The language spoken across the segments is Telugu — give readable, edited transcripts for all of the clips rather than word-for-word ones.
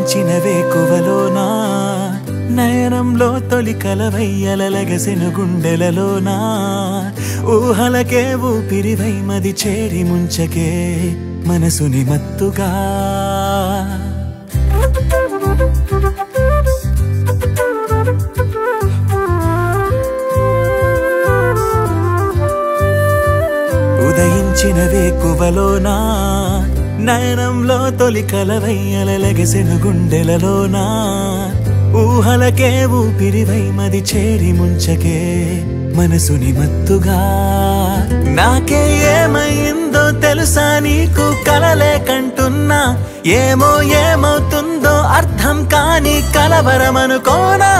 ఉదయించిన వేకువలోనా నయనంలో తొలి కలవయ్యలగసెను గుండెలలోనా ఊహలకే ఊపిరివై మది చేరి ముంచకే మనసుని మత్తుగా ఉదయించిన వేకువలోనా నయనంలో తొలి కలవయ్యలగసెను గుండెలలోనా ఊహలకే ఊపిరివై మది చేరి ముంచకే మనసుని మత్తుగా నాకే ఏమైందో తెలుసా నీకు కలలే కంటున్నా ఏమో ఏమవుతుందో అర్థం కాని కలవరమనుకోనా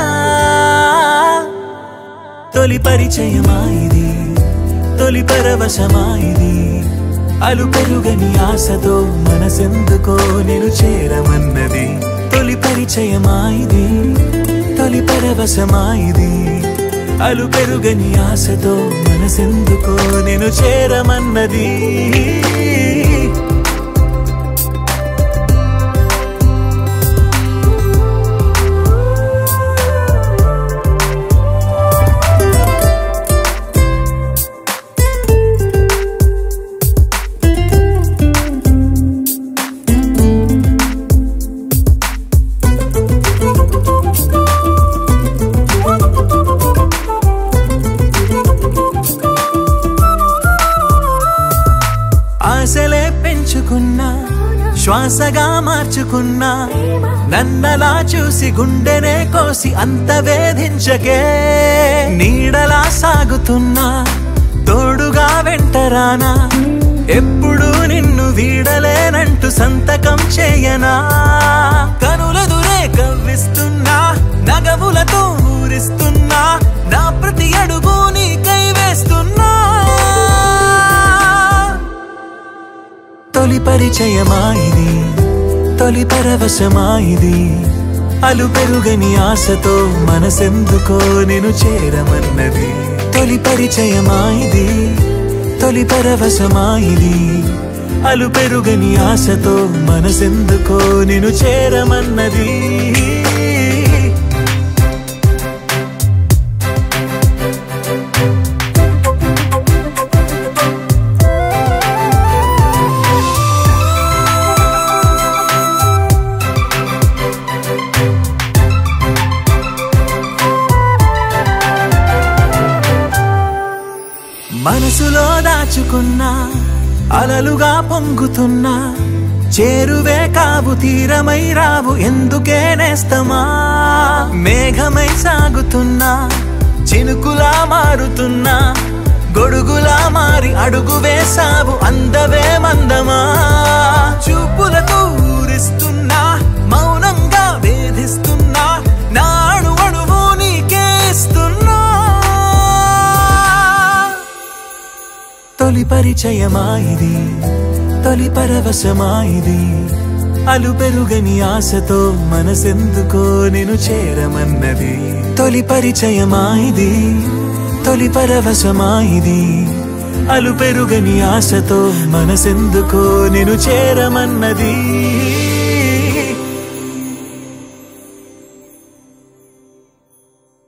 తొలి పరిచయమా ఇది తొలి పరవశమా ఇది అలు పెరుగని ఆశతో మనసెందుకో నేను చేరమన్నది తొలి పరిచయమా ఇది తొలి పరవశమా ఇది అలు పెరుగని ఆశతో మనసెందుకో నేను చేరమన్నది ఆశలే పెంచుకున్నా శ్వాసగా మార్చుకున్నా నన్నలా చూసి గుండెనే కోసి అంత వేధించకే నీడలా సాగుతున్నా తోడుగా వెంటరానా ఎప్పుడు నిన్ను వీడలేనంటూ సంతకం చేయనా కనులదురే కవ్విస్తున్నా నగవులతో ఊరిస్తున్నా నా ప్రతి అడుగు నీకై వేస్తున్నా తొలి పరిచయమా ఇది తొలి పరవశమా ఇది అలు పెరుగని ఆశతో మనసెందుకో నేను చేరమన్నది తొలి పరిచయమా ఇది తొలి పరవశమా ఇది అలు పెరుగని ఆశతో మనసెందుకో నేను చేరమన్నది మనసులో దాచుకున్నా అలలుగా పొంగుతున్నా చేరువే కావు తీరమై రావు ఎందుకే నేస్తమా మేఘమై సాగుతున్నా చినుకులా మారుతున్నా గొడుగులా మారి అడుగు వేసావు అందవే మందమా చూపులతో ఊరిస్తున్నా మౌనంగా వేధిస్తున్నా నాడు అడుగు నీకే ఇస్తున్నా తొలి పరిచయమా ఇది తొలి పరవశమా ఇది అలు పెరుగని ఆశతో మనసెందుకో నేను చేరమన్నది తొలి పరిచయమా ఇది తొలి పరవశమా ఇది అలు పెరుగని ఆశతో మనసెందుకో నేను చేరమన్నది